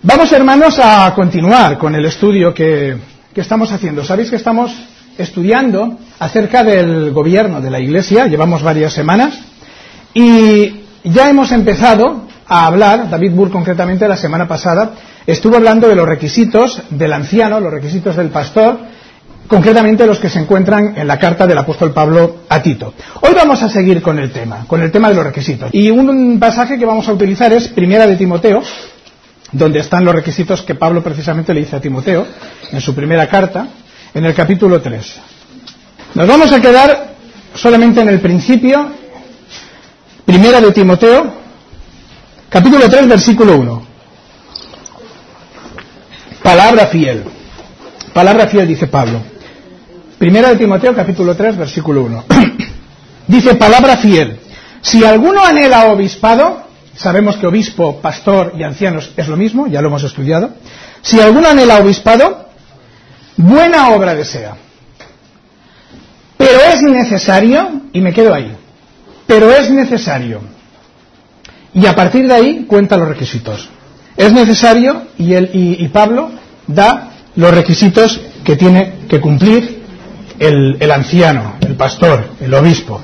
Vamos, hermanos, a continuar con el estudio que estamos haciendo. Sabéis que estamos estudiando acerca del gobierno de la Iglesia, llevamos varias semanas, y ya hemos empezado a hablar, David Burr concretamente la semana pasada, estuvo hablando de los requisitos del anciano, los requisitos del pastor, concretamente los que se encuentran en la carta del apóstol Pablo a Tito. Hoy vamos a seguir con el tema de los requisitos. Y un pasaje que vamos a utilizar es Primera de Timoteo, donde están los requisitos que Pablo precisamente le dice a Timoteo, en su primera carta, en el capítulo 3. Nos vamos a quedar solamente en el principio, Primera de Timoteo, capítulo 3, versículo 1. Palabra fiel, dice Pablo. Primera de Timoteo, capítulo 3, versículo 1. Dice, palabra fiel. Si alguno anhela obispado, sabemos que obispo, pastor y ancianos es lo mismo, ya lo hemos estudiado. Si alguno anhela obispado, buena obra desea. Pero es necesario, y me quedo ahí, pero es necesario. Y a partir de ahí cuenta los requisitos. Es necesario, y Pablo da los requisitos que tiene que cumplir el anciano, el pastor, el obispo.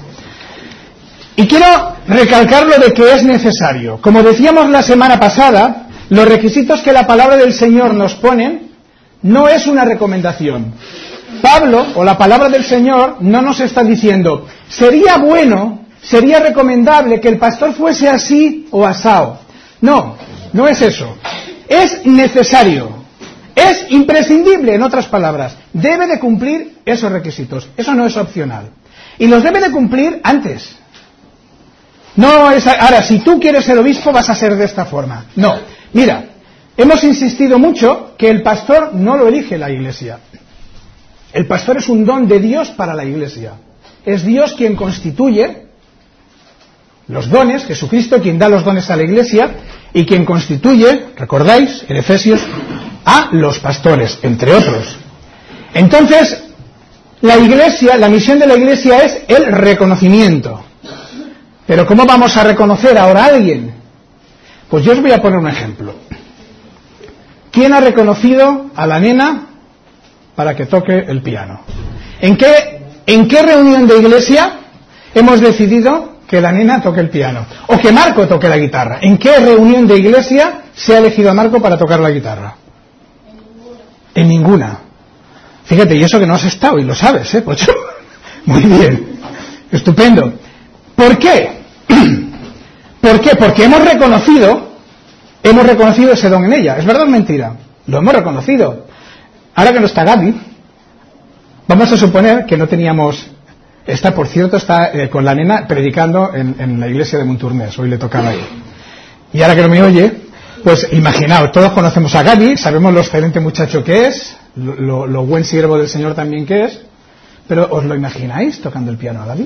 Y quiero recalcar lo de que es necesario. Como decíamos la semana pasada, los requisitos que la palabra del Señor nos pone no es una recomendación. Pablo, o la palabra del Señor, no nos está diciendo, sería bueno, sería recomendable que el pastor fuese así o asao. No, no es eso. Es necesario. Es imprescindible, en otras palabras. Debe de cumplir esos requisitos. Eso no es opcional. Y los debe de cumplir antes. No es, ahora, si tú quieres ser obispo, vas a ser de esta forma. No. Mira, hemos insistido mucho que el pastor no lo elige la Iglesia. El pastor es un don de Dios para la Iglesia. Es Dios quien constituye los dones, Jesucristo quien da los dones a la Iglesia y quien constituye, recordáis, en Efesios, a los pastores, entre otros. Entonces, la Iglesia, la misión de la Iglesia es el reconocimiento. Pero ¿cómo vamos a reconocer ahora a alguien? Pues yo os voy a poner un ejemplo. ¿Quién ha reconocido a la nena para que toque el piano? ¿En qué reunión de iglesia hemos decidido que la nena toque el piano? O que Marco toque la guitarra. ¿En qué reunión de iglesia se ha elegido a Marco para tocar la guitarra? En ninguna. Fíjate, y eso que no has estado y lo sabes, Pocho. Muy bien. Estupendo. ¿Por qué? ¿Por qué? Porque hemos reconocido ese don en ella. ¿Es verdad o es mentira? Lo hemos reconocido. Ahora que no está Gaby, vamos a suponer que no teníamos... por cierto, está con la nena predicando en la iglesia de Monturnes. Hoy le tocaba ahí. Y ahora que no me oye, pues imaginaos, todos conocemos a Gaby, sabemos lo excelente muchacho que es, lo buen siervo del Señor también que es, pero ¿os lo imagináis tocando el piano a Gaby?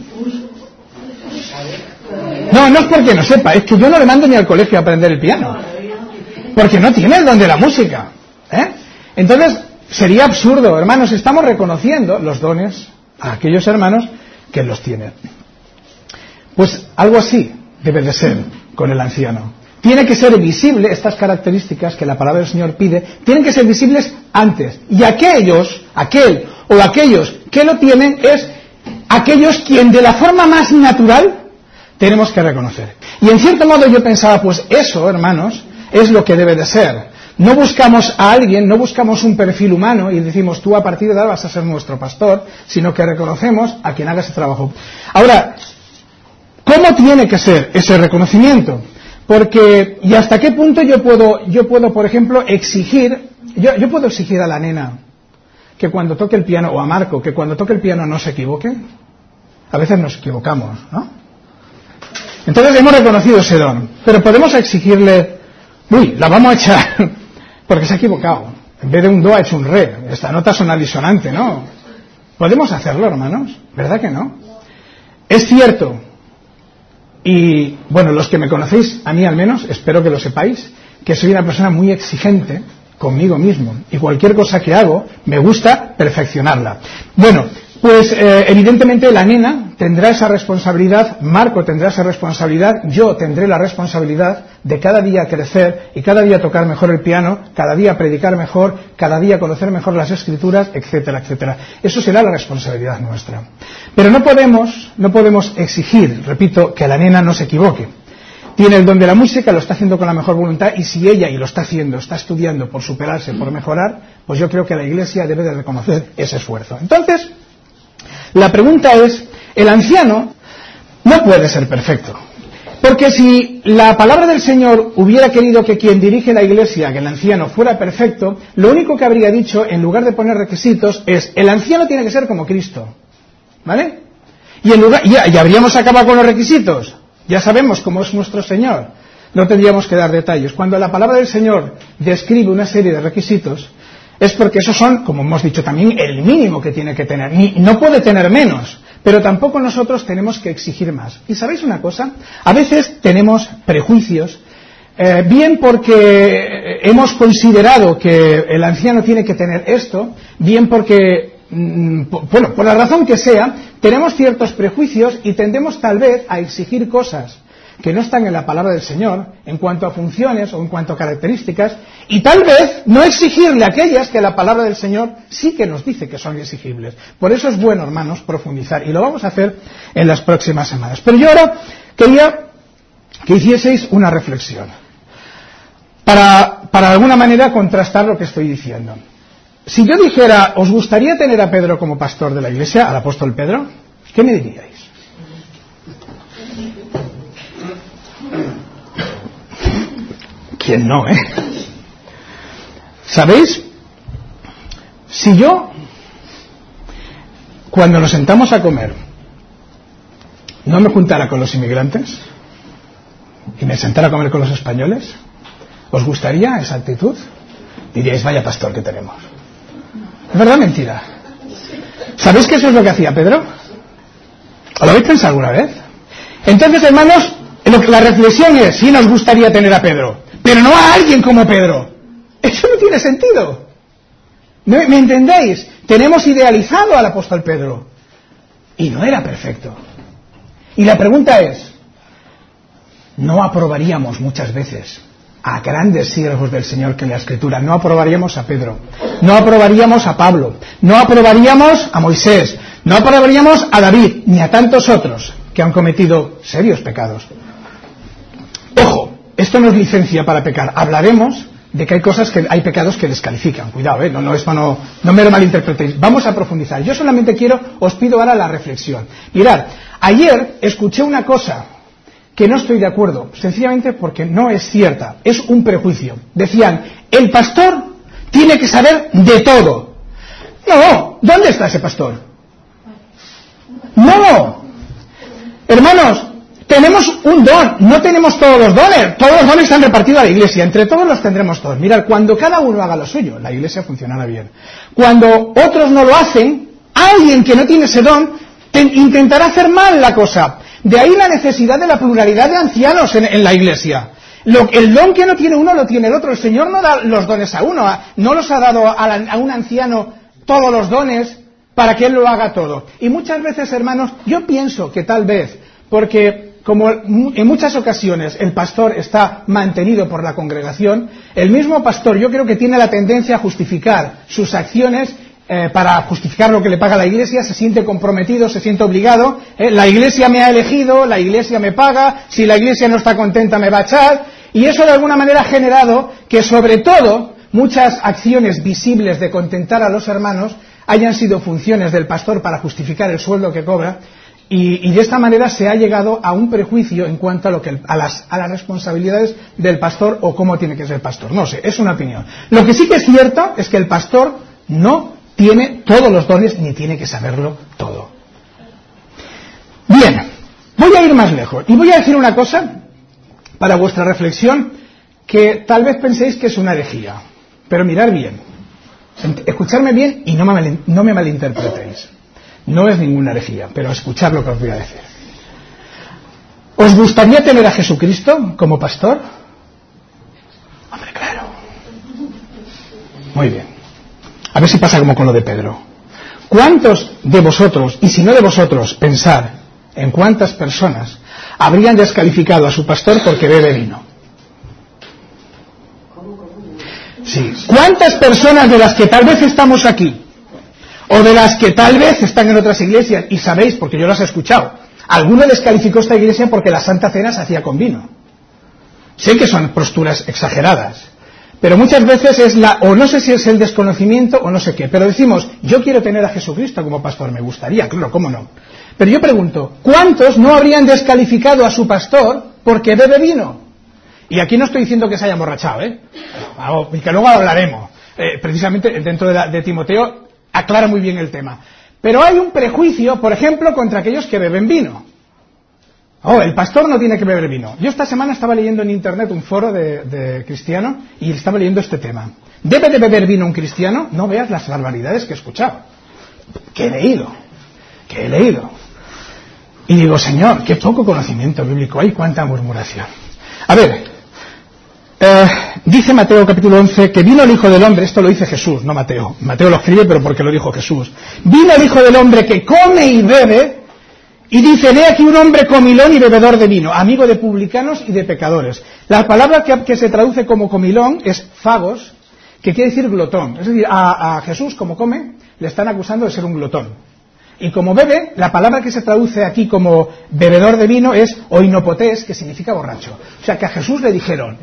No es porque no sepa, es que yo no le mando ni al colegio a aprender el piano, porque no tiene el don de la música, Entonces, sería absurdo, hermanos, estamos reconociendo los dones a aquellos hermanos que los tienen. Pues algo así debe de ser con el anciano. Tiene que ser visible, estas características que la palabra del Señor pide, tienen que ser visibles antes. Y aquellos que lo tienen es aquellos quien de la forma más natural tenemos que reconocer. Y en cierto modo yo pensaba, pues eso, hermanos, es lo que debe de ser. No buscamos a alguien, no buscamos un perfil humano y decimos, tú a partir de ahora vas a ser nuestro pastor, sino que reconocemos a quien haga ese trabajo. Ahora, ¿cómo tiene que ser ese reconocimiento? Porque, ¿y hasta qué punto yo puedo, por ejemplo, exigir, yo puedo exigir a la nena que cuando toque el piano, o a Marco, que cuando toque el piano no se equivoque? A veces nos equivocamos, ¿no? Entonces hemos reconocido ese don, pero podemos exigirle, la vamos a echar, porque se ha equivocado. En vez de un do ha hecho un re. Esta nota suena disonante, ¿no? ¿Podemos hacerlo, hermanos? ¿Verdad que no? Es cierto, y bueno, los que me conocéis, a mí al menos, espero que lo sepáis, que soy una persona muy exigente conmigo mismo, y cualquier cosa que hago, me gusta perfeccionarla. Bueno, Pues evidentemente la nena tendrá esa responsabilidad, Marco tendrá esa responsabilidad, yo tendré la responsabilidad de cada día crecer y cada día tocar mejor el piano, cada día predicar mejor, cada día conocer mejor las Escrituras, etcétera, etcétera. Eso será la responsabilidad nuestra. Pero no podemos exigir, repito, que la nena no se equivoque. Tiene el don de la música, lo está haciendo con la mejor voluntad, y si ella, y lo está haciendo, está estudiando por superarse, por mejorar, pues yo creo que la Iglesia debe de reconocer ese esfuerzo. Entonces, la pregunta es, el anciano no puede ser perfecto, porque si la palabra del Señor hubiera querido que quien dirige la Iglesia, que el anciano, fuera perfecto, lo único que habría dicho, en lugar de poner requisitos, es, el anciano tiene que ser como Cristo, ¿vale? Y habríamos acabado con los requisitos. Ya sabemos cómo es nuestro Señor. No tendríamos que dar detalles. Cuando la palabra del Señor describe una serie de requisitos, es porque esos son, como hemos dicho también, el mínimo que tiene que tener. No puede tener menos, pero tampoco nosotros tenemos que exigir más. ¿Y sabéis una cosa? A veces tenemos prejuicios, bien porque hemos considerado que el anciano tiene que tener esto, bien porque, bueno, por la razón que sea, tenemos ciertos prejuicios y tendemos tal vez a exigir cosas que no están en la palabra del Señor en cuanto a funciones o en cuanto a características, y tal vez no exigirle aquellas que la palabra del Señor sí que nos dice que son exigibles. Por eso es bueno, hermanos, profundizar, y lo vamos a hacer en las próximas semanas. Pero yo ahora quería que hicieseis una reflexión para de alguna manera contrastar lo que estoy diciendo. Si yo dijera, ¿os gustaría tener a Pedro como pastor de la Iglesia, al apóstol Pedro? ¿Qué me diríais? ¿Quién no, ¿Sabéis? Si yo, cuando nos sentamos a comer, no me juntara con los inmigrantes y me sentara a comer con los españoles, ¿os gustaría esa actitud? Diríais, vaya pastor que tenemos. ¿Es verdad o mentira? ¿Sabéis que eso es lo que hacía Pedro? ¿Lo habéis pensado alguna vez? Entonces, hermanos, la reflexión es, sí nos gustaría tener a Pedro, pero no a alguien como Pedro. Eso no tiene sentido. ¿Me entendéis? Tenemos idealizado al apóstol Pedro y no era perfecto. Y la pregunta es, ¿no aprobaríamos muchas veces a grandes siervos del Señor que en la Escritura? No aprobaríamos a Pedro, no aprobaríamos a Pablo, no aprobaríamos a Moisés, no aprobaríamos a David, ni a tantos otros que han cometido serios pecados. Ojo, esto no es licencia para pecar. Hablaremos de que hay pecados que descalifican. Cuidado, no me lo malinterpretéis. Vamos a profundizar. Yo solamente os pido ahora la reflexión. Mirad, ayer escuché una cosa que no estoy de acuerdo, sencillamente porque no es cierta. Es un prejuicio. Decían, el pastor tiene que saber de todo. No, ¿dónde está ese pastor? No, hermanos, tenemos un don, no tenemos todos los dones. Todos los dones están repartidos a la Iglesia, entre todos los tendremos todos. Mirad, cuando cada uno haga lo suyo, la Iglesia funcionará bien. Cuando otros no lo hacen, alguien que no tiene ese don intentará hacer mal la cosa. De ahí la necesidad de la pluralidad de ancianos en la Iglesia. El don que no tiene uno lo tiene el otro. El Señor no da los dones a uno, no los ha dado a un anciano todos los dones para que él lo haga todo. Y muchas veces, hermanos, yo pienso que tal vez, porque como en muchas ocasiones el pastor está mantenido por la congregación, el mismo pastor yo creo que tiene la tendencia a justificar sus acciones para justificar lo que le paga la Iglesia, se siente comprometido, se siente obligado, la Iglesia me ha elegido, la Iglesia me paga, si la Iglesia no está contenta me va a echar, y eso de alguna manera ha generado que sobre todo muchas acciones visibles de contentar a los hermanos hayan sido funciones del pastor para justificar el sueldo que cobra, y de esta manera se ha llegado a un prejuicio en cuanto a las responsabilidades del pastor o cómo tiene que ser el pastor. No sé, es una opinión. Lo que sí que es cierto es que el pastor no tiene todos los dones ni tiene que saberlo todo. Bien, voy a ir más lejos y voy a decir una cosa para vuestra reflexión que tal vez penséis que es una herejía, pero mirad bien, escuchadme bien y no me malinterpretéis. No es ninguna herejía, pero escuchad lo que os voy a decir. ¿Os gustaría tener a Jesucristo como pastor? Hombre, claro. Muy bien. A ver si pasa como con lo de Pedro. ¿Cuántos de vosotros, y si no de vosotros, pensad en cuántas personas habrían descalificado a su pastor porque bebe vino? Sí. ¿Cuántas personas de las que tal vez estamos aquí, o de las que tal vez están en otras iglesias, y sabéis, porque yo las he escuchado, alguno descalificó esta iglesia porque la Santa Cena se hacía con vino? Sé que son posturas exageradas, pero muchas veces o no sé si es el desconocimiento o no sé qué, pero decimos, yo quiero tener a Jesucristo como pastor, me gustaría, claro, cómo no. Pero yo pregunto, ¿cuántos no habrían descalificado a su pastor porque bebe vino? Y aquí no estoy diciendo que se haya emborrachado, y que luego hablaremos. Precisamente dentro de Timoteo aclara muy bien el tema. Pero hay un prejuicio, por ejemplo, contra aquellos que beben vino. El pastor no tiene que beber vino. Yo esta semana estaba leyendo en internet un foro de cristiano y estaba leyendo este tema. ¿Debe de beber vino un cristiano? No veas las barbaridades que he escuchado, que he leído. Y digo, Señor, qué poco conocimiento bíblico hay, cuánta murmuración. A ver, dice Mateo capítulo 11 que vino el Hijo del Hombre, esto lo dice Jesús, no Mateo. Mateo lo escribe, pero porque lo dijo Jesús. Vino el Hijo del Hombre que come y bebe. Y dice, ve aquí un hombre comilón y bebedor de vino, amigo de publicanos y de pecadores. La palabra que se traduce como comilón es fagos, que quiere decir glotón. Es decir, a Jesús, como come, le están acusando de ser un glotón. Y como bebe, la palabra que se traduce aquí como bebedor de vino es oinopotés, que significa borracho. O sea que a Jesús le dijeron,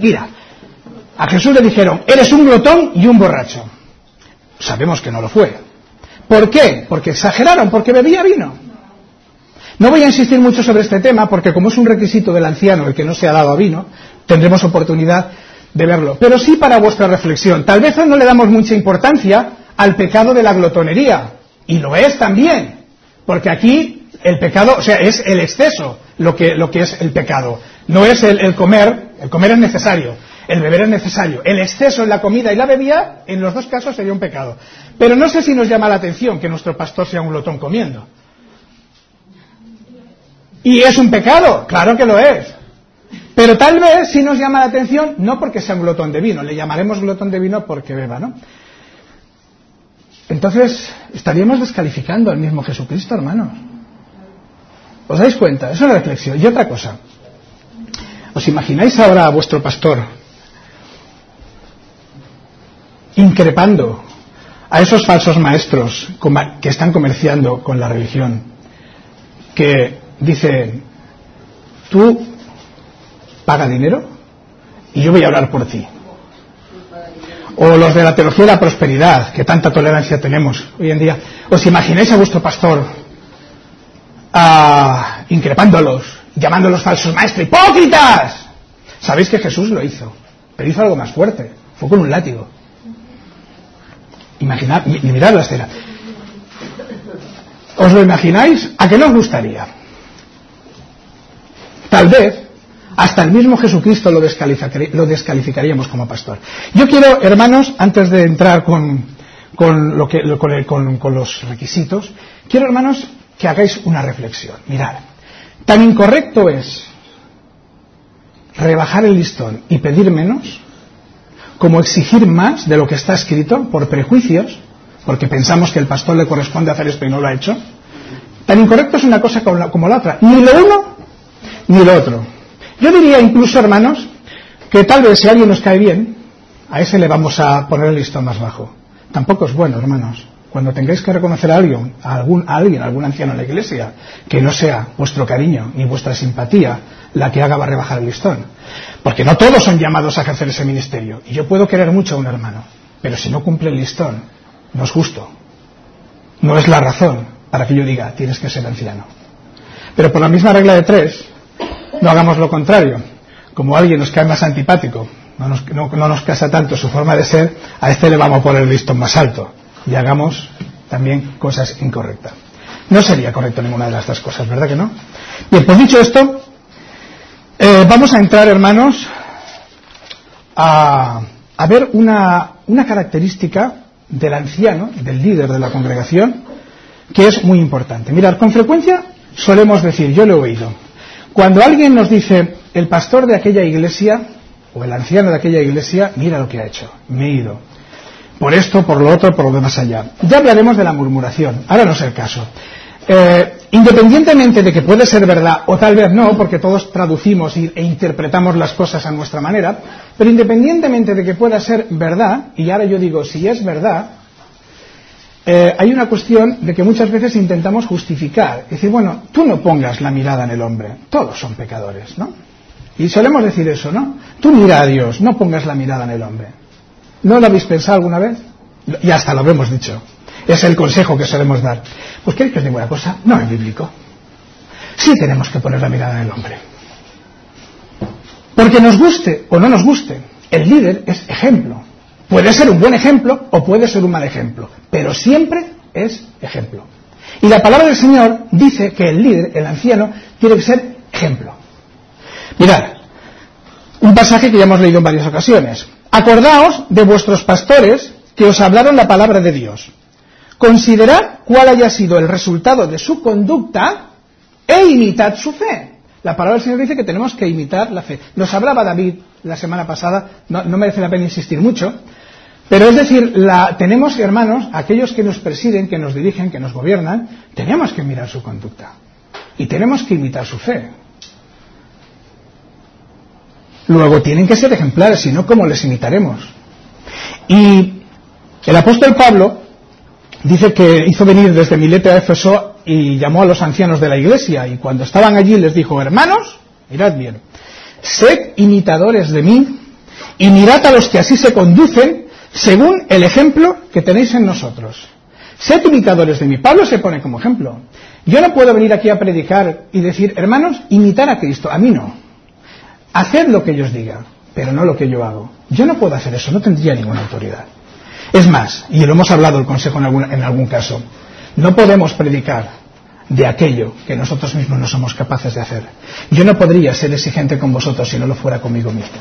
eres un glotón y un borracho. Sabemos que no lo fue. ¿Por qué? Porque exageraron, porque bebía vino. No voy a insistir mucho sobre este tema porque como es un requisito del anciano el que no se ha dado a vino, tendremos oportunidad de verlo. Pero sí para vuestra reflexión. Tal vez no le damos mucha importancia al pecado de la glotonería. Y lo es también. Porque aquí el pecado, es el exceso lo que es el pecado. No es el comer. El comer es necesario. El beber es necesario. El exceso en la comida y la bebida, en los dos casos sería un pecado. Pero no sé si nos llama la atención que nuestro pastor sea un glotón comiendo. ¿Y es un pecado? Claro que lo es. Pero tal vez sí nos llama la atención, no porque sea un glotón de vino, le llamaremos glotón de vino porque beba, ¿no? Entonces, estaríamos descalificando al mismo Jesucristo, hermanos. ¿Os dais cuenta? Es una reflexión. Y otra cosa. ¿Os imagináis ahora a vuestro pastor increpando a esos falsos maestros que están comerciando con la religión? Que dice, tú paga dinero y yo voy a orar por ti. O los de la teología de la prosperidad, que tanta tolerancia tenemos hoy en día. ¿Os imagináis a vuestro pastor increpándolos, llamándolos falsos maestros, hipócritas? Sabéis que Jesús lo hizo, pero hizo algo más fuerte, fue con un látigo. Imaginad, mirad la escena. ¿Os lo imagináis? ¿A qué nos gustaría? Tal vez hasta el mismo Jesucristo lo descalificaríamos como pastor. Yo quiero, hermanos, antes de entrar con los requisitos, quiero, hermanos, que hagáis una reflexión. Mirad, tan incorrecto es rebajar el listón y pedir menos como exigir más de lo que está escrito por prejuicios, porque pensamos que el pastor le corresponde hacer esto y no lo ha hecho. Tan incorrecto es una cosa como la otra. Ni lo uno ni lo otro. Yo diría incluso, hermanos, que tal vez si alguien nos cae bien, a ese le vamos a poner el listón más bajo. Tampoco es bueno, hermanos, cuando tengáis que reconocer a algún anciano en la iglesia, que no sea vuestro cariño ni vuestra simpatía la que haga rebajar el listón. Porque no todos son llamados a ejercer ese ministerio. Y yo puedo querer mucho a un hermano, pero si no cumple el listón, no es justo. No es la razón para que yo diga, tienes que ser anciano. Pero por la misma regla de 3, no hagamos lo contrario. Como alguien nos cae más antipático, no nos casa tanto su forma de ser, a este le vamos a poner el listón más alto y hagamos también cosas incorrectas. No sería correcto ninguna de las dos cosas, ¿verdad que no? Bien, pues dicho esto, vamos a entrar, hermanos, a ver una característica del anciano, del líder de la congregación, que es muy importante. Mirad, con frecuencia solemos decir, yo lo he oído, cuando alguien nos dice, el pastor de aquella iglesia, o el anciano de aquella iglesia, mira lo que ha hecho, me he ido. por esto, por lo otro, por lo demás allá. Ya hablaremos de la murmuración, ahora no es el caso. Independientemente de que puede ser verdad o tal vez no, porque todos traducimos e interpretamos las cosas a nuestra manera, pero independientemente de que pueda ser verdad, y ahora yo digo si es verdad, hay una cuestión de que muchas veces intentamos justificar, decir, bueno, tú no pongas la mirada en el hombre, todos son pecadores, ¿no? Y solemos decir eso, ¿no? Tú mira a Dios, no pongas la mirada en el hombre. ¿No lo habéis pensado alguna vez? Y hasta lo habremos dicho. Es el consejo que solemos dar. Pues ¿queréis que os diga una cosa? No es bíblico. Sí tenemos que poner la mirada en el hombre. Porque nos guste o no nos guste, el líder es ejemplo. Puede ser un buen ejemplo o puede ser un mal ejemplo, pero siempre es ejemplo. Y la palabra del Señor dice que el líder, el anciano, tiene que ser ejemplo. Mirad, un pasaje que ya hemos leído en varias ocasiones. Acordaos de vuestros pastores que os hablaron la palabra de Dios. Considerad cuál haya sido el resultado de su conducta e imitad su fe. La palabra del Señor dice que tenemos que imitar la fe. Nos hablaba David la semana pasada, no merece la pena insistir mucho, pero es decir, tenemos, hermanos, aquellos que nos presiden, que nos dirigen, que nos gobiernan, tenemos que mirar su conducta y tenemos que imitar su fe. Luego tienen que ser ejemplares, si no, ¿cómo les imitaremos? Y el apóstol Pablo dice que hizo venir desde Mileto a Éfeso y llamó a los ancianos de la iglesia, y cuando estaban allí les dijo, hermanos, mirad bien, sed imitadores de mí y mirad a los que así se conducen según el ejemplo que tenéis en nosotros. Sed imitadores de mí. Pablo se pone como ejemplo. Yo no puedo venir aquí a predicar y decir, hermanos, imitar a Cristo. A mí no. Haced lo que yo os diga, pero no lo que yo hago. Yo no puedo hacer eso, no tendría ninguna autoridad. Es más, y lo hemos hablado el consejo en algún caso, no podemos predicar de aquello que nosotros mismos no somos capaces de hacer. Yo no podría ser exigente con vosotros si no lo fuera conmigo mismo.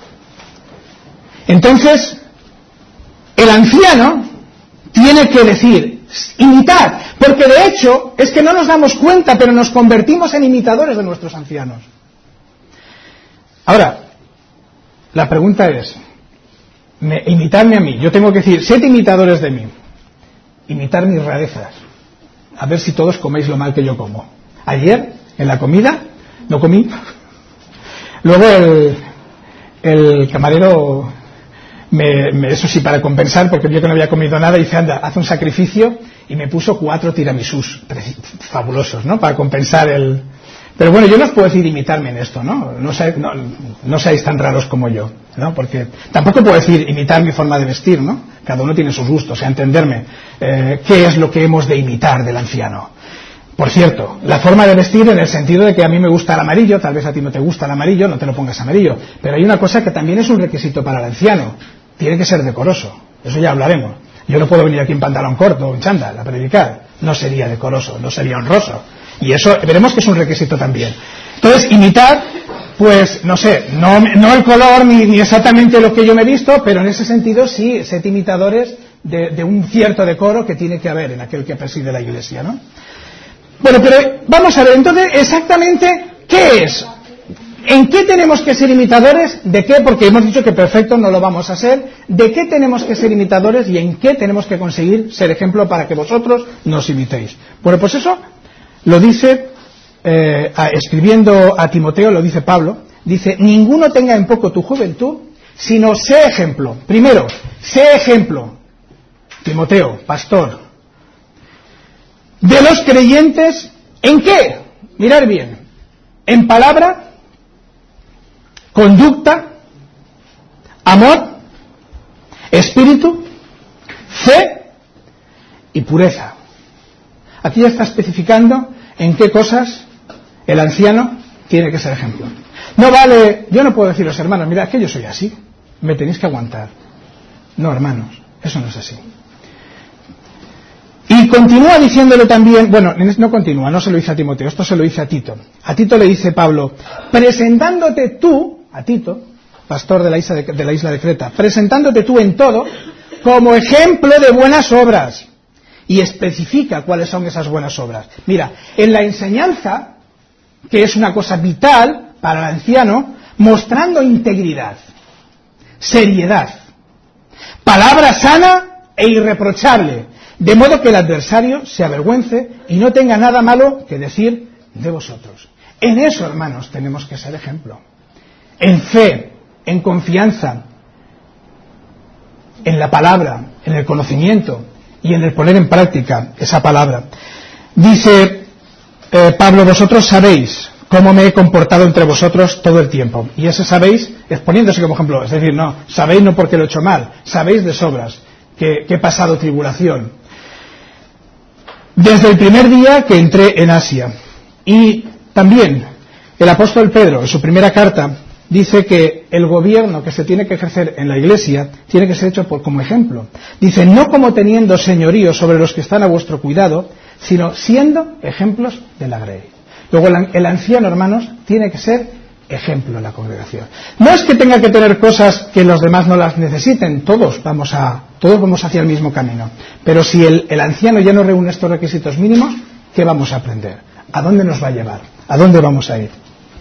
Entonces, el anciano tiene que decir, imitad, porque de hecho es que no nos damos cuenta, pero nos convertimos en imitadores de nuestros ancianos. Ahora, la pregunta es, imitarme a mí, yo tengo que decir, sed imitadores de mí, imitar mis rarezas, a ver si todos coméis lo mal que yo como. Ayer, en la comida, no comí, luego el camarero, eso sí, para compensar, porque vio que no había comido nada, dice, anda, haz un sacrificio, y me puso 4 tiramisús, fabulosos, ¿no?, para compensar el... Pero bueno, yo no os puedo decir imitarme en esto, ¿no? No seáis tan raros como yo, ¿no? Porque tampoco puedo decir imitar mi forma de vestir, ¿no? Cada uno tiene sus gustos, o sea, entenderme. ¿Qué es lo que hemos de imitar del anciano? Por cierto, la forma de vestir en el sentido de que a mí me gusta el amarillo, tal vez a ti no te gusta el amarillo, no te lo pongas amarillo. Pero hay una cosa que también es un requisito para el anciano. Tiene que ser decoroso. Eso ya hablaremos. Yo no puedo venir aquí en pantalón corto o en chándal a predicar. No sería decoroso, no sería honroso. Y eso veremos que es un requisito también. Entonces, imitar, pues, no sé, no el color ni exactamente lo que yo me he visto, pero en ese sentido sí, sed imitadores de un cierto decoro que tiene que haber en aquel que preside la iglesia, ¿no? Bueno, pero vamos a ver, entonces, exactamente, ¿qué es? ¿En qué tenemos que ser imitadores? ¿De qué? Porque hemos dicho que perfecto no lo vamos a ser. ¿De qué tenemos que ser imitadores y en qué tenemos que conseguir ser ejemplo para que vosotros nos imitéis? Bueno, pues eso lo dice, escribiendo a Timoteo, lo dice Pablo, dice, ninguno tenga en poco tu juventud, sino sé ejemplo. Primero, sé ejemplo, Timoteo, pastor, de los creyentes, ¿en qué? Mirad bien, en palabra, conducta, amor, espíritu, fe y pureza. Aquí ya está especificando en qué cosas el anciano tiene que ser ejemplo. No vale, yo no puedo deciros, hermanos, mirad que yo soy así, me tenéis que aguantar. No, hermanos, eso no es así. Y continúa diciéndole también, bueno, no continúa, no se lo dice a Timoteo, esto se lo dice a Tito. A Tito le dice Pablo, presentándote tú, a Tito, pastor de la isla de Creta, presentándote tú en todo como ejemplo de buenas obras. Y especifica cuáles son esas buenas obras. Mira, en la enseñanza, que es una cosa vital para el anciano, mostrando integridad, seriedad, palabra sana e irreprochable, de modo que el adversario se avergüence y no tenga nada malo que decir de vosotros. En eso, hermanos, tenemos que ser ejemplo. En fe, en confianza, en la palabra, en el conocimiento y en el poner en práctica esa palabra. Dice Pablo, vosotros sabéis cómo me he comportado entre vosotros todo el tiempo. Y ese sabéis es poniéndose como ejemplo. Es decir, no, sabéis no porque lo he hecho mal, sabéis de sobras que he pasado tribulación. Desde el primer día que entré en Asia. Y también el apóstol Pedro, en su primera carta, dice que el gobierno que se tiene que ejercer en la Iglesia tiene que ser hecho como ejemplo. Dice, no como teniendo señorío sobre los que están a vuestro cuidado, sino siendo ejemplos de la grey. Luego el anciano, hermanos, tiene que ser ejemplo en la congregación. No es que tenga que tener cosas que los demás no las necesiten, todos vamos hacia el mismo camino. Pero si el anciano ya no reúne estos requisitos mínimos, ¿qué vamos a aprender? ¿A dónde nos va a llevar? ¿A dónde vamos a ir?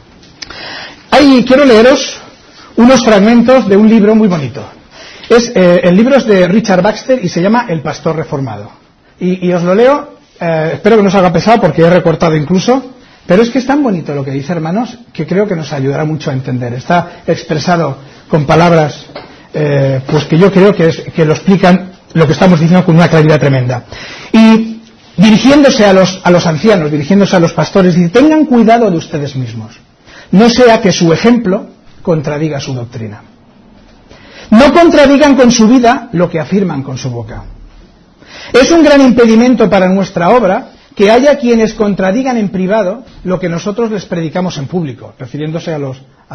Quiero leeros unos fragmentos de un libro muy bonito. El libro es de Richard Baxter y se llama El pastor reformado. Y os lo leo, espero que no os haga pesado porque he recortado incluso, pero es que es tan bonito lo que dice, hermanos, que creo que nos ayudará mucho a entender. Está expresado con palabras pues que yo creo que lo explican lo que estamos diciendo con una claridad tremenda. Y dirigiéndose a los ancianos, dirigiéndose a los pastores, dice, tengan cuidado de ustedes mismos. No sea que su ejemplo contradiga su doctrina. No contradigan con su vida lo que afirman con su boca. Es un gran impedimento para nuestra obra que haya quienes contradigan en privado lo que nosotros les predicamos en público, refiriéndose a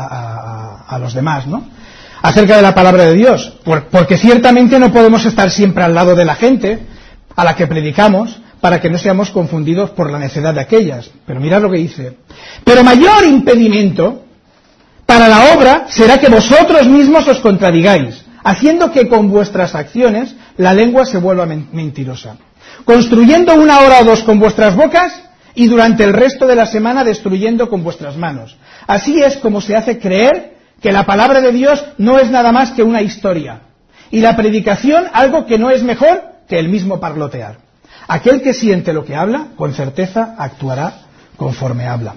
los demás, ¿no? Acerca de la palabra de Dios, porque ciertamente no podemos estar siempre al lado de la gente a la que predicamos, para que no seamos confundidos por la necedad de aquellas. Pero mirad lo que dice. Pero mayor impedimento para la obra será que vosotros mismos os contradigáis, haciendo que con vuestras acciones la lengua se vuelva mentirosa, construyendo una hora o dos con vuestras bocas y durante el resto de la semana destruyendo con vuestras manos. Así es como se hace creer que la palabra de Dios no es nada más que una historia, y la predicación algo que no es mejor que el mismo parlotear. Aquel que siente lo que habla, con certeza actuará conforme habla.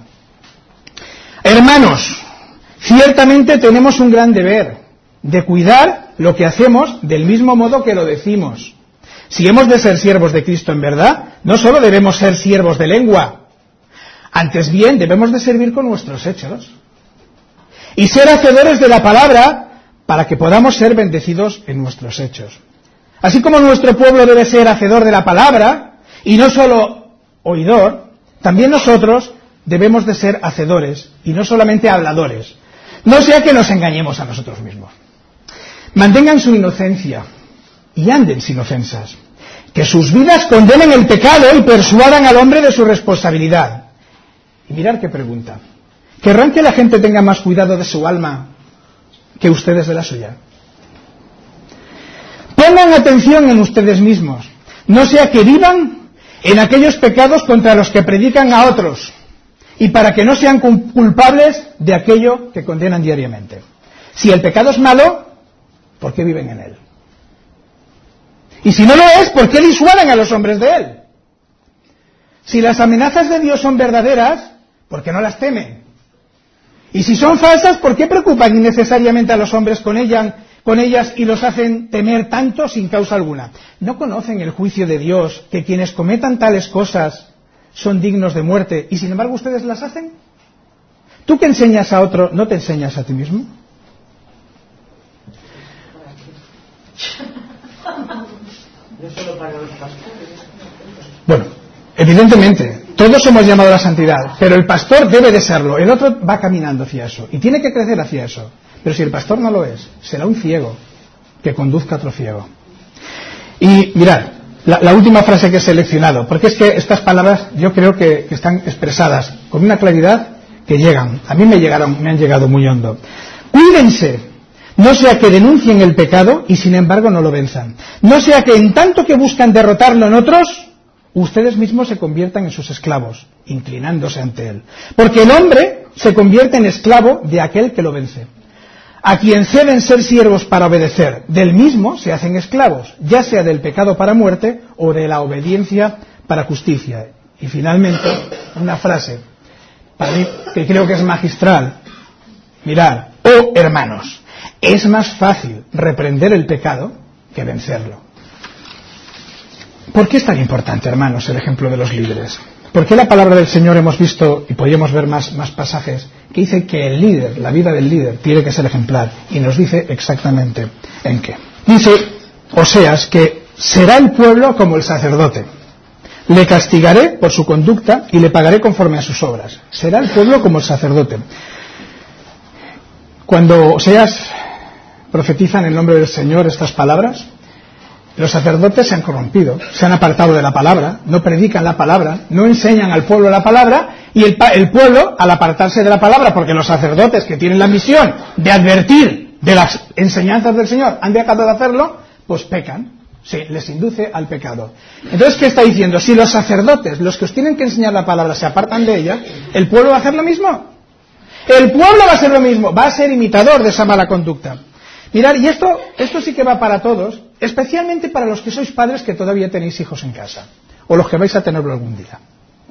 Hermanos, ciertamente tenemos un gran deber de cuidar lo que hacemos del mismo modo que lo decimos. Si hemos de ser siervos de Cristo en verdad, no solo debemos ser siervos de lengua, antes bien debemos de servir con nuestros hechos y ser hacedores de la palabra para que podamos ser bendecidos en nuestros hechos. Así como nuestro pueblo debe ser hacedor de la palabra y no solo oidor, también nosotros debemos de ser hacedores y no solamente habladores. No sea que nos engañemos a nosotros mismos. Mantengan su inocencia y anden sin ofensas. Que sus vidas condenen el pecado y persuadan al hombre de su responsabilidad. Y mirad qué pregunta. ¿Querrán que la gente tenga más cuidado de su alma que ustedes de la suya? Pongan atención en ustedes mismos, no sea que vivan en aquellos pecados contra los que predican a otros, y para que no sean culpables de aquello que condenan diariamente. Si el pecado es malo, ¿por qué viven en él? Y si no lo es, ¿por qué disuaden a los hombres de él? Si las amenazas de Dios son verdaderas, ¿por qué no las temen? Y si son falsas, ¿por qué preocupan innecesariamente a los hombres con ellas y los hacen temer tanto sin causa alguna? ¿No conocen el juicio de Dios, que quienes cometan tales cosas son dignos de muerte, y sin embargo ustedes las hacen? ¿Tú que enseñas a otro, no te enseñas a ti mismo? Bueno, evidentemente, todos somos llamados a la santidad, pero el pastor debe de serlo, el otro va caminando hacia eso, y tiene que crecer hacia eso. Pero si el pastor no lo es, será un ciego que conduzca a otro ciego. Y mirad, la última frase que he seleccionado, porque es que estas palabras yo creo que están expresadas con una claridad que llegan. A mí me han llegado muy hondo. Cuídense, no sea que denuncien el pecado y sin embargo no lo venzan. No sea que en tanto que buscan derrotarlo en otros, ustedes mismos se conviertan en sus esclavos, inclinándose ante él. Porque el hombre se convierte en esclavo de aquel que lo vence. a quien ceden ser siervos para obedecer, del mismo se hacen esclavos, ya sea del pecado para muerte o de la obediencia para justicia. Y finalmente, una frase, para mí, que creo que es magistral. Mirad, oh hermanos, es más fácil reprender el pecado que vencerlo. ¿Por qué es tan importante, hermanos, el ejemplo de los líderes? ¿Por qué la palabra del Señor hemos visto, y podríamos ver más pasajes, que dice que el líder, la vida del líder, tiene que ser ejemplar? Y nos dice exactamente en qué. Dice Oseas que será el pueblo como el sacerdote. Le castigaré por su conducta y le pagaré conforme a sus obras. Será el pueblo como el sacerdote. Cuando Oseas profetiza en el nombre del Señor estas palabras, los sacerdotes se han corrompido, se han apartado de la palabra, no predican la palabra, no enseñan al pueblo la palabra, y el pueblo, al apartarse de la palabra, porque los sacerdotes que tienen la misión de advertir de las enseñanzas del Señor han dejado de hacerlo, pues pecan, les induce al pecado. Entonces, ¿qué está diciendo? Si los sacerdotes, los que os tienen que enseñar la palabra, se apartan de ella, ¿el pueblo va a hacer lo mismo? El pueblo va a hacer lo mismo, va a ser imitador de esa mala conducta. Mirad, y esto sí que va para todos, especialmente para los que sois padres que todavía tenéis hijos en casa, o los que vais a tenerlo algún día.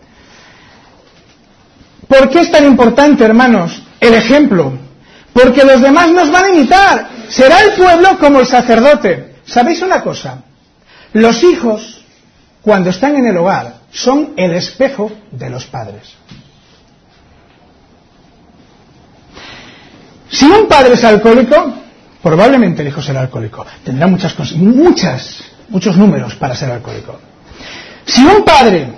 ¿Por qué es tan importante, hermanos, el ejemplo? Porque los demás nos van a imitar. Será el pueblo como el sacerdote. ¿Sabéis una cosa? Los hijos, cuando están en el hogar, son el espejo de los padres. Si un padre es alcohólico, probablemente el hijo será alcohólico. Tendrá muchos números para ser alcohólico. Si un padre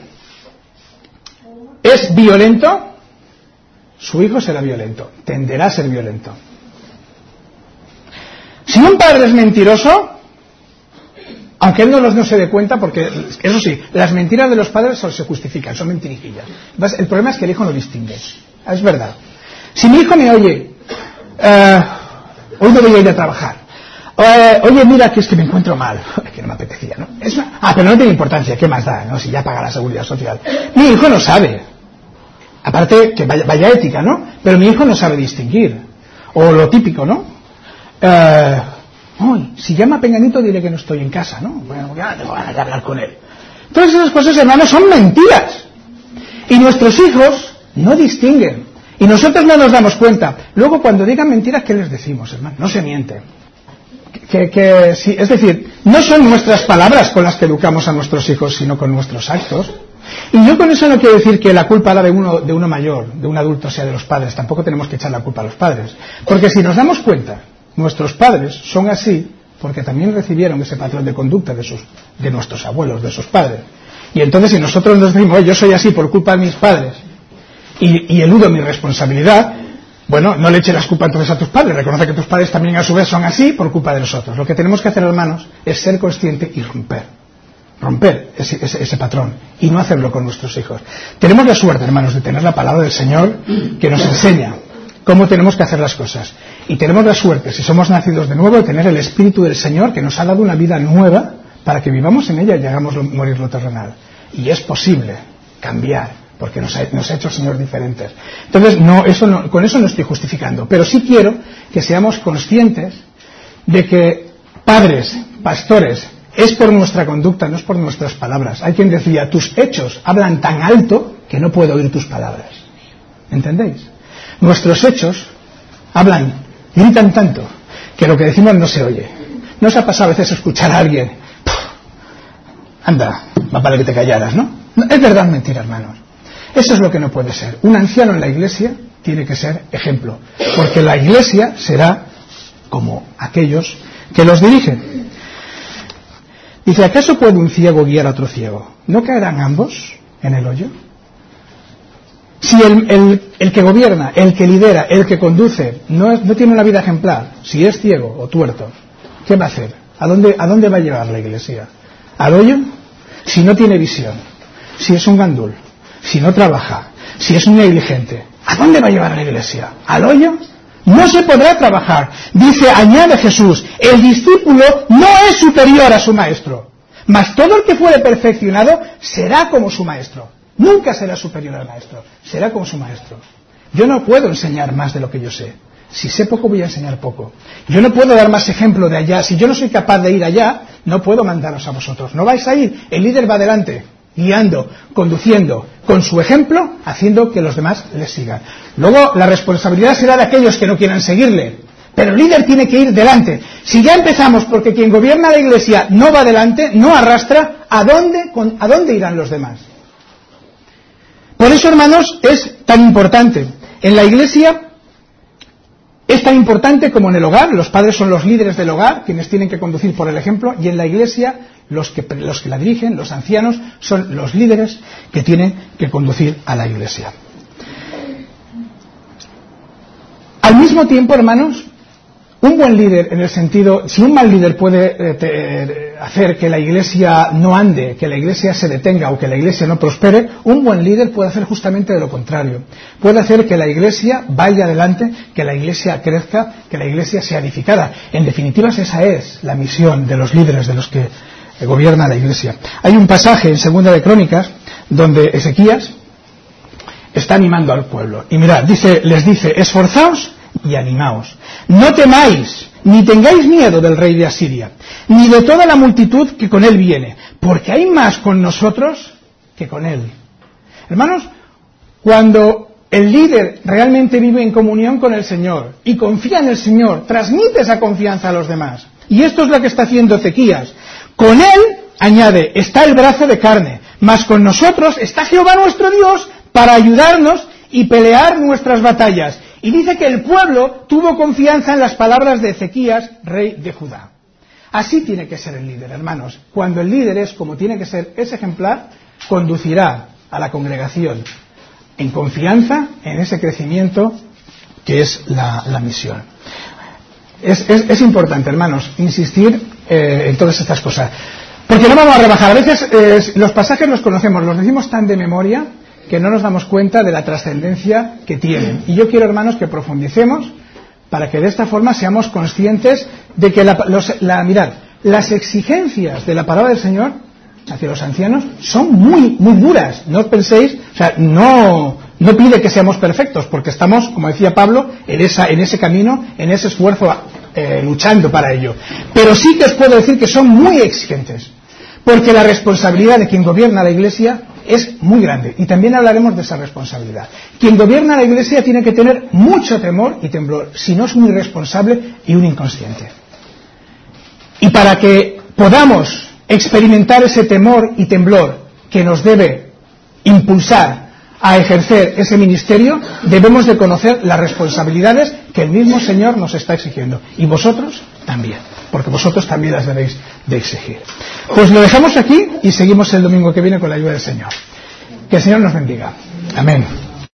es violento, su hijo será violento, tenderá a ser violento. Si un padre es mentiroso, aunque él no se dé cuenta, porque eso sí, las mentiras de los padres se justifican, son mentirijillas. El problema es que el hijo no distingue. Es verdad. Si mi hijo me oye, hoy no voy a ir a trabajar. Oye, mira, que es que me encuentro mal. Que no me apetecía, ¿no? Pero no tiene importancia, ¿qué más da? ¿No? Si ya paga la seguridad social. Mi hijo no sabe. Aparte, que vaya ética, ¿no? Pero mi hijo no sabe distinguir. O lo típico, ¿no? Si llama a Peñanito, diré que no estoy en casa, ¿no? Bueno, ya tengo ganas de hablar con él. Todas esas cosas, hermanos, son mentiras. Y nuestros hijos no distinguen. Y nosotros no nos damos cuenta. Luego, cuando digan mentiras, ¿qué les decimos, hermano? No se miente. Sí, es decir, no son nuestras palabras con las que educamos a nuestros hijos, sino con nuestros actos. Y yo con eso no quiero decir que la culpa de uno mayor, de un adulto, sea de los padres. Tampoco tenemos que echar la culpa a los padres. Porque si nos damos cuenta, nuestros padres son así porque también recibieron ese patrón de conducta de nuestros abuelos, de sus padres. Y entonces, si nosotros nos decimos, yo soy así por culpa de mis padres, y eludo mi responsabilidad, bueno, no le eche las culpas entonces a tus padres, reconoce que tus padres también a su vez son así por culpa de nosotros. Lo que tenemos que hacer, hermanos, es ser consciente y romper ese patrón y no hacerlo con nuestros hijos. Tenemos la suerte, hermanos, de tener la palabra del Señor que nos enseña cómo tenemos que hacer las cosas. Y tenemos la suerte, si somos nacidos de nuevo, de tener el Espíritu del Señor que nos ha dado una vida nueva para que vivamos en ella y hagamos morir lo terrenal. Y es posible cambiar, porque nos ha hecho el Señor diferentes. Entonces, con eso no estoy justificando, pero sí quiero que seamos conscientes de que padres, pastores, es por nuestra conducta, no es por nuestras palabras. Hay quien decía, tus hechos hablan tan alto que no puedo oír tus palabras. ¿Entendéis? Nuestros hechos gritan tanto que lo que decimos no se oye. ¿No os ha pasado a veces escuchar a alguien? Anda, va para que te callaras, ¿no? Es verdad, mentira, hermanos. Eso es lo que no puede ser. Un anciano en la iglesia tiene que ser ejemplo, porque la iglesia será como aquellos que los dirigen. Dice, ¿acaso puede un ciego guiar a otro ciego? ¿No caerán ambos en el hoyo? Si el que gobierna, el que lidera, el que conduce, no tiene una vida ejemplar, si es ciego o tuerto, ¿qué va a hacer? ¿A dónde va a llevar la iglesia? ¿Al hoyo? Si no tiene visión, si es un gandul, si no trabaja, si es un negligente, ¿a dónde va a llevar la iglesia? ¿Al hoyo? No se podrá trabajar. Dice, añade Jesús, el discípulo no es superior a su maestro, mas todo el que fuere perfeccionado será como su maestro. Nunca será superior al maestro, será como su maestro. Yo no puedo enseñar más de lo que yo sé. Si sé poco, voy a enseñar poco. Yo no puedo dar más ejemplo de allá. Si yo no soy capaz de ir allá, no puedo mandaros a vosotros. No vais a ir. El líder va adelante, guiando, conduciendo, con su ejemplo, haciendo que los demás le sigan. Luego, la responsabilidad será de aquellos que no quieran seguirle. Pero el líder tiene que ir delante. Si ya empezamos porque quien gobierna la Iglesia no va delante, no arrastra, ¿a dónde irán los demás? Por eso, hermanos, es tan importante. En la Iglesia es tan importante como en el hogar. Los padres son los líderes del hogar, quienes tienen que conducir por el ejemplo, y en la Iglesia los que la dirigen, los ancianos, son los líderes que tienen que conducir a la Iglesia. Al mismo tiempo, hermanos, un buen líder, en el sentido, si un mal líder puede hacer que la Iglesia no ande, que la Iglesia se detenga o que la Iglesia no prospere, un buen líder puede hacer justamente de lo contrario. Puede hacer que la Iglesia vaya adelante, que la Iglesia crezca, que la Iglesia sea edificada. En definitiva, esa es la misión de los líderes, de los que gobierna la Iglesia. Hay un pasaje en Segunda de Crónicas donde Ezequías está animando al pueblo. Y mirad, les dice, esforzaos y animaos. No temáis, ni tengáis miedo del rey de Asiria, ni de toda la multitud que con él viene, porque hay más con nosotros que con él. Hermanos, cuando el líder realmente vive en comunión con el Señor y confía en el Señor, transmite esa confianza a los demás. Y esto es lo que está haciendo Ezequías. Con él, añade, está el brazo de carne, mas con nosotros está Jehová nuestro Dios para ayudarnos y pelear nuestras batallas. Y dice que el pueblo tuvo confianza en las palabras de Ezequías, rey de Judá. Así tiene que ser el líder, hermanos. Cuando el líder es como tiene que ser, es ejemplar, conducirá a la congregación en confianza en ese crecimiento que es la misión. Es importante, hermanos, insistir en todas estas cosas. Porque no vamos a rebajar. A veces los pasajes los conocemos, los decimos tan de memoria que no nos damos cuenta de la trascendencia que tienen. Y yo quiero, hermanos, que profundicemos para que de esta forma seamos conscientes de que mirad, las exigencias de la palabra del Señor hacia los ancianos son muy, muy duras. No os penséis, o sea, no pide que seamos perfectos, porque estamos, como decía Pablo, en ese camino, en ese esfuerzo, luchando para ello. Pero sí que os puedo decir que son muy exigentes, porque la responsabilidad de quien gobierna la Iglesia es muy grande, y también hablaremos de esa responsabilidad. Quien gobierna la Iglesia tiene que tener mucho temor y temblor, si no es un irresponsable y un inconsciente. Y para que podamos experimentar ese temor y temblor que nos debe impulsar a ejercer ese ministerio, debemos de conocer las responsabilidades que el mismo Señor nos está exigiendo, y vosotros también, porque vosotros también las debéis de exigir. Pues lo dejamos aquí y seguimos el domingo que viene con la ayuda del Señor. Que el Señor nos bendiga. Amén.